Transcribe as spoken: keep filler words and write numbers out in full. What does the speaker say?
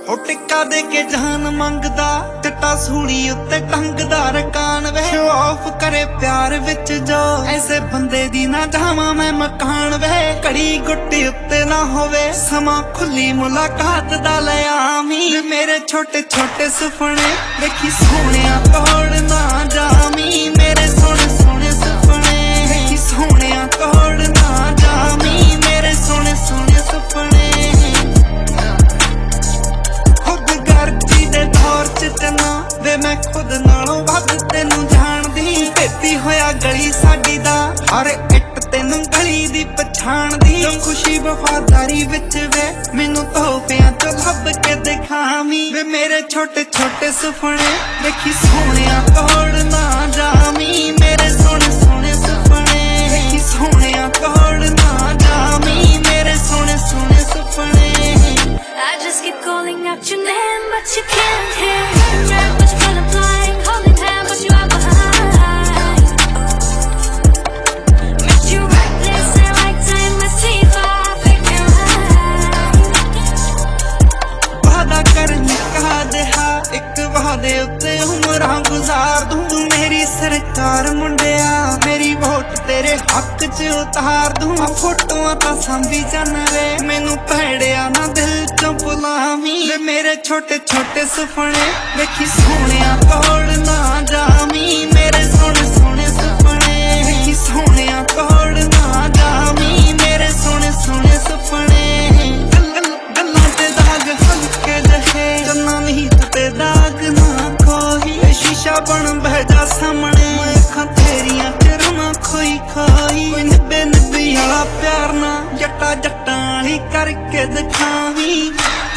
हो टिक्का दे के जान मंगदा चिट्टा सूली उत्ते टंगदा रकान वे ऑफ करे प्यार विच जो ऐसे बंदे दी ना जावा मैं मकान वे कड़ी गुट्टी उत्ते ना होवे समा खुली मुलाकात दा लयामी मेरे छोटे छोटे सुपने देखी सोहणिया तोड़ ना जामी मेरे सोहणे सोहणे सुपने देखी सोहणिया तोड़ ना जामी मेरे सोहणे सोहणे सुपने वे मैं खुद नालों वध तेनू जानदी भेती होया गली साडी दा हर इट तेनू गली दी पछाण दी खुशी वफादारी विच वे मैनू तोहफियां चो लभ के दिखावी वे मेरे छोटे छोटे सुपने देखी सोहणिया तोड़ ना जामी मेरे सोहणे सोहणे सुपने देखी सोहणिया तोड़ ना जामी मेरे सोहणे सोहणे सुपने I just keep calling out your name, but you can't hear. Right, but you feel I'm flying, holding hand, but you are behind. Met you reckless and like time, I see far figure वादा करनी कहा दे हा एक वादे उत्ते उमरां गुजार दूं तू मेरी सरकार मुंडिया मेरी वोट तेरे हक च उतार दूं फोटोआं तां सांभी जान वे मैनू भैड़िया ना दिल चों बुलावी वे मेरे छोटे छोटे सुपने देखी सोहणिया तोड़ ना जामी मेरे सोहणे सोहणे सुपने देखी सोहणिया तोड़ ना जामी मेरे सोहणे सोहणे सुपने गल्लां ते दाग हल्के जहे चन्ना नहीं ते दाग ना कोई शीशा बन बह जा सामने अखां तेरियां चरमा खोई खोई कोई निब्बे निब्बी वाला प्यार ना जट्टा जट्टा ही करके दिखावी